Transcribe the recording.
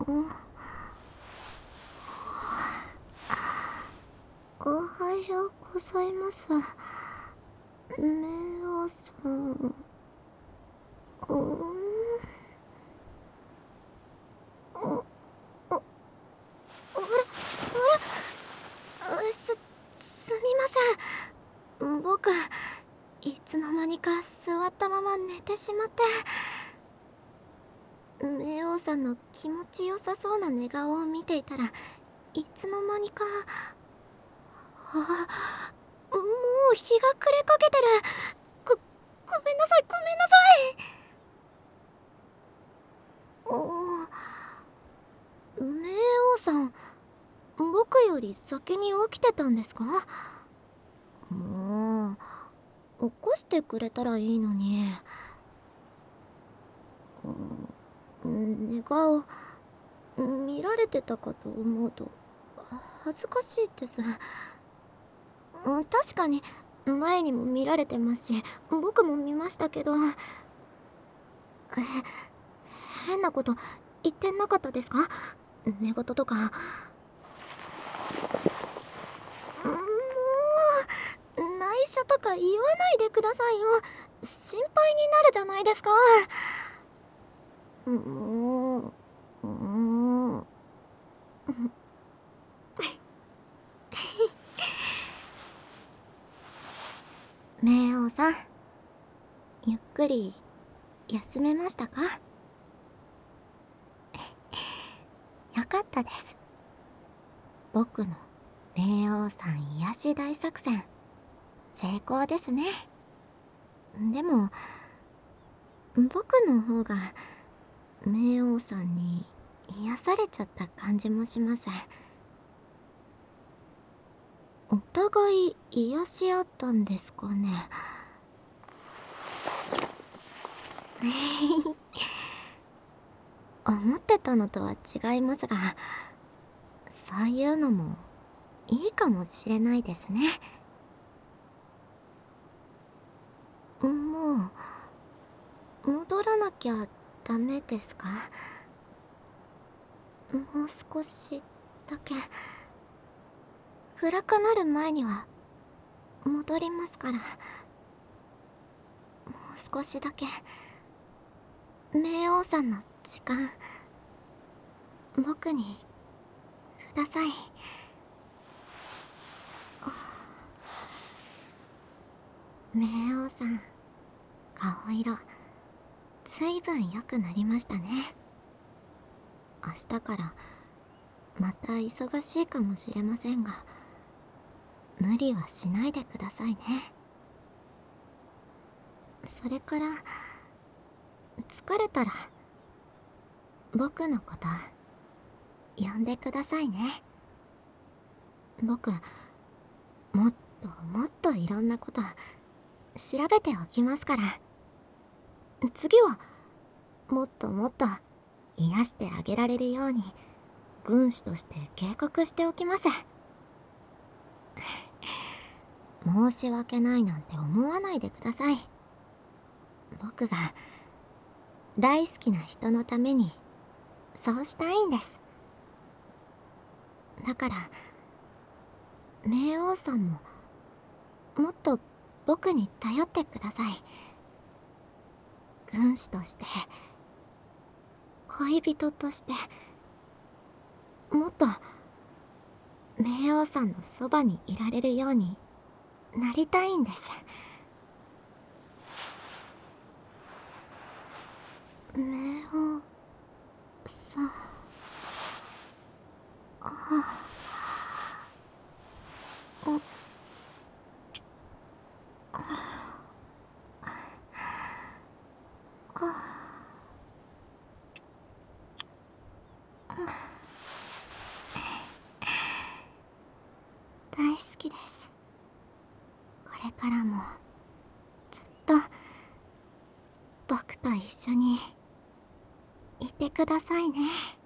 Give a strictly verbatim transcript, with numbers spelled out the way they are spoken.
おはようございます。メオさん。おんお、お、あら、あら、す、すみません。僕、いつの間にか座ったまま寝てしまって。メオさんの気持ちよさそうな寝顔を見ていたら、いつの間にか、あ、もう日が暮れかけてる。ご、ごめんなさい、ごめんなさい。お、冥王さん、僕より先に起きてたんですか？もう、起こしてくれたらいいのに。寝顔、見られてたかと思うと、恥ずかしいです。確かに、前にも見られてますし、僕も見ましたけど、え、変なこと言ってなかったですか？寝言とか。もう、内緒とか言わないでくださいよ。心配になるじゃないですか。もう、うーん。冥王さん、ゆっくり休めましたか？よかったです。僕の冥王さん癒し大作戦、成功ですね。でも、僕の方が冥王さんに癒されちゃった感じもします。お互い癒し合ったんですかね。思ってたのとは違いますが、そういうのもいいかもしれないですね。もう戻らなきゃダメですか？もう少しだけ。暗くなる前には戻りますから。もう少しだけ冥王さんの時間、僕にください。冥王さん、顔色ずいぶん良くなりましたね。明日からまた忙しいかもしれませんが、無理はしないでくださいね。それから、疲れたら僕のこと呼んでくださいね。僕、もっともっといろんなこと調べておきますから。次はもっともっと癒してあげられるように軍師として計画しておきます。申し訳ないなんて思わないでください。僕が大好きな人のためにそうしたいんです。だから冥王さんももっと僕に頼ってください。軍師として、恋人として、もっと冥王さんのそばにいられるようになりたいんです。冥王さん、あ、お、大好きです。これからもずっと僕と一緒にいてくださいね。